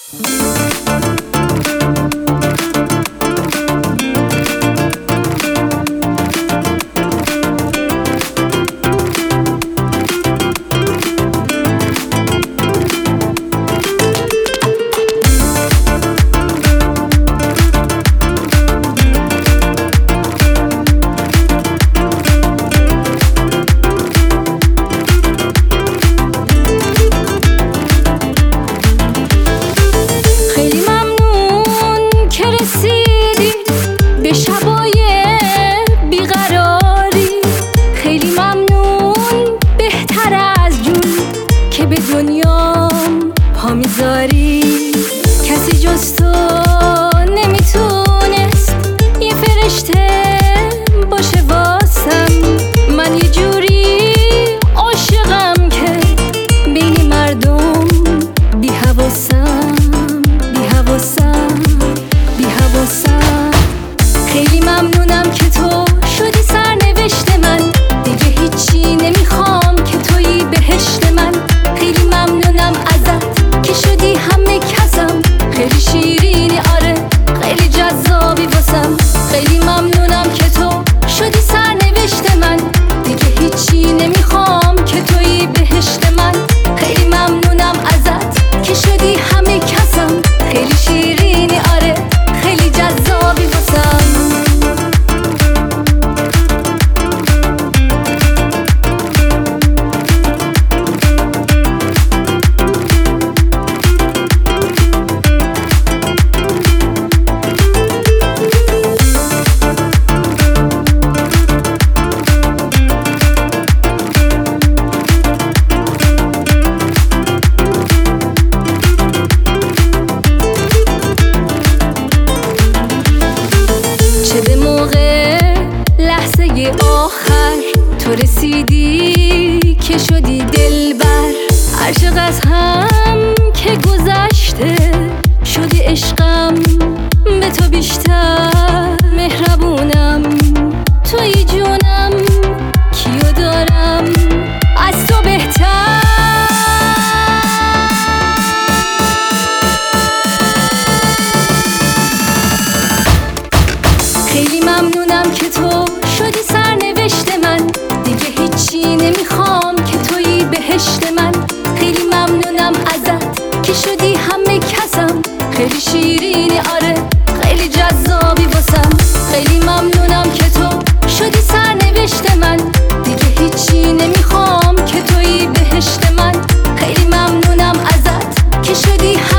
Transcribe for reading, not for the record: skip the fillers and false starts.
به شبای بیقراری خیلی ممنون، بهتر از جون که به دنیام پا میذاری. کسی جز تو نمیتونست یه فرشته باشه واسم. من یه جوری عاشقم که بین مردم بی‌حواسم خیلی ممنونم که تو شدی سرنوشت من، دیگه هیچی نمیخوام که تویی بهشت من. خیلی ممنونم ازت که شدی همه کسم، خیلی شیرینی آره خیلی جذابی واسم. خیلی ممنونم که تو شدی سرنوشت من، دیگه هیچی نمیخوام که تویی بهشت من. خیلی ممنونم ازت که شدی همه کسم، خیلی شیرینی آره خیلی جذابی واسم. چه به موقع لحظه آخر تو رسیدی که شدی دلبر. عاشق از هم که گذشته شدی عشقم، به تو بیشتر مهربونم. توی جونم کیو دارم از تو بهتر. خیلی ممنونم که تو شدی سرنوشت من، دیگه هیچی نمیخوام که تویی بهشت من. خیلی ممنونم ازت که شدی همه کسم، خیلی شیرینی آره خیلی جذابی واسم. خیلی ممنونم که تو شدی سرنوشت من، دیگه هیچی نمیخوام که تویی بهشت من. خیلی ممنونم ازت که شدی